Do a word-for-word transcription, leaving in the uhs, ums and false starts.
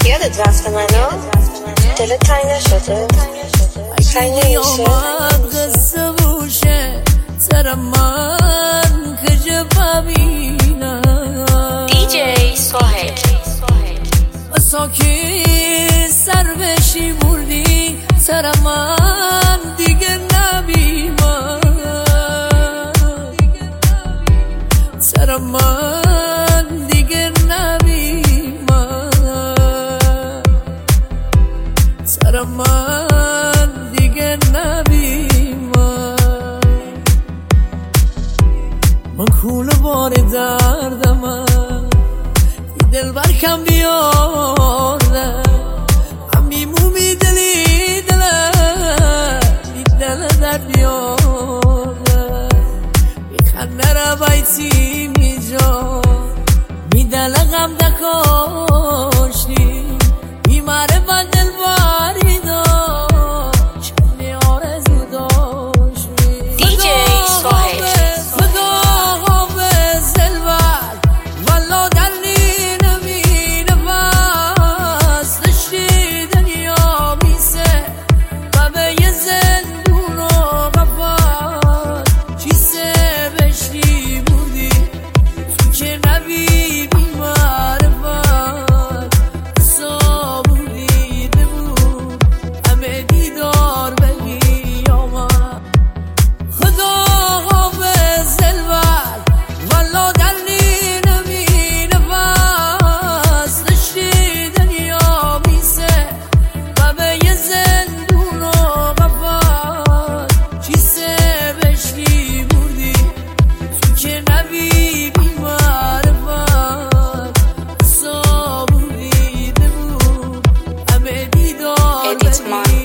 یادت رفته منو؟ دلت تنگ نشده؟ تنگ نمیشه؟ قصه بوشه سر من که ببینم دی جی سوهیل ساکی سر بشی بردی سر من دیگه نبیمم سر من دیگه نبیمم سر من دیگه نبیمم من کول بار دردم دل برکم بیارده هم بیمومی دلی دلم بی دل در بیارده بیخنده را بایتی میجا می دل غم دکاشتی بیماره با دل باری داشت چندی آرزو داشتی دی جی سوهیل Edit Man.